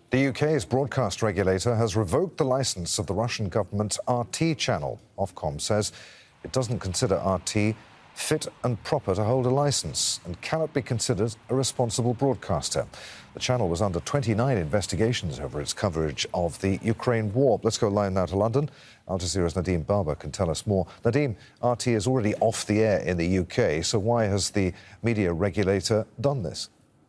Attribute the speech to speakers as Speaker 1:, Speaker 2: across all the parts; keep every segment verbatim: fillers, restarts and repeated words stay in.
Speaker 1: The U K's broadcast regulator has revoked the licence of the Russian government's R T channel. Ofcom says it doesn't consider R T fit and proper to hold a licence and cannot be considered a responsible broadcaster. The channel was under twenty-nine investigations over its coverage of the Ukraine war. Let's go live now to London. Al Jazeera's Nadeem Barber can tell us more. Nadeem, R T is already off the air in the U K, so why has the media regulator done this?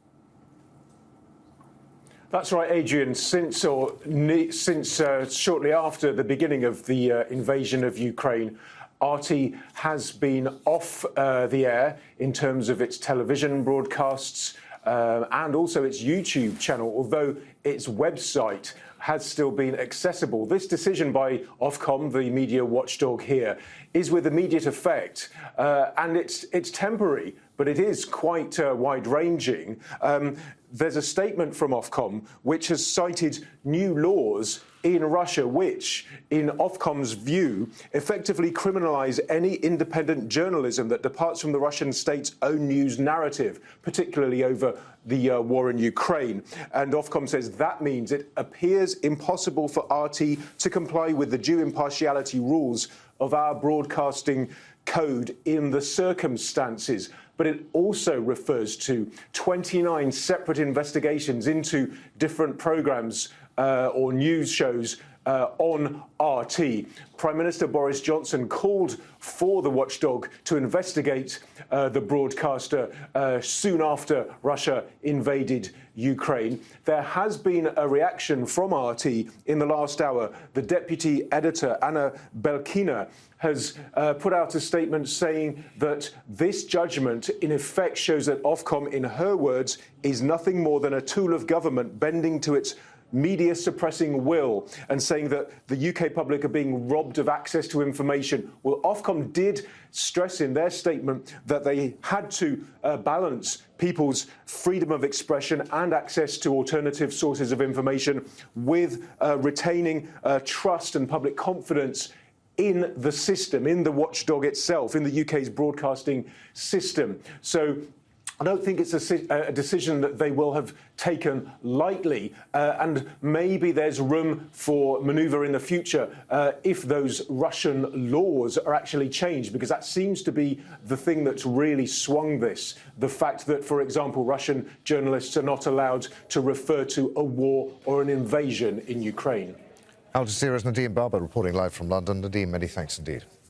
Speaker 2: That's right, Adrian. Since or since uh, shortly after the beginning of the uh, invasion of Ukraine, R T has been off uh, the air in terms of its television broadcasts uh, and also its YouTube channel, although its website has still been accessible. This decision by Ofcom, the media watchdog here, is with immediate effect, uh, and it's it's temporary, but it is quite uh, wide-ranging. Um, there's a statement from Ofcom which has cited new laws in Russia which, in Ofcom's view, effectively criminalise any independent journalism that departs from the Russian state's own news narrative, particularly over the uh, war in Ukraine. And Ofcom says that means it appears impossible for R T to comply with the due impartiality rules of our broadcasting code in the circumstances. But it also refers to twenty-nine separate investigations into different programmes uh, or news shows uh, on R T. Prime Minister Boris Johnson called for the watchdog to investigate uh, the broadcaster uh, soon after Russia invaded Ukraine. There has been a reaction from R T in the last hour. The deputy editor, Anna Belkina, has uh, put out a statement saying that this judgment in effect shows that Ofcom, in her words, is nothing more than a tool of government bending to its media suppressing will, and saying that the U K public are being robbed of access to information. Well, Ofcom did stress in their statement that they had to uh, balance people's freedom of expression and access to alternative sources of information with uh, retaining uh, trust and public confidence in the system, in the watchdog itself, in the U K's broadcasting system. So I don't think it's a, a decision that they will have taken lightly, uh, and maybe there's room for manoeuvre in the future uh, if those Russian laws are actually changed, because that seems to be the thing that's really swung this. The fact that, for example, Russian journalists are not allowed to refer to a war or an invasion in Ukraine.
Speaker 1: Al Jazeera's Nadeem Barber reporting live from London. Nadeem, many thanks indeed.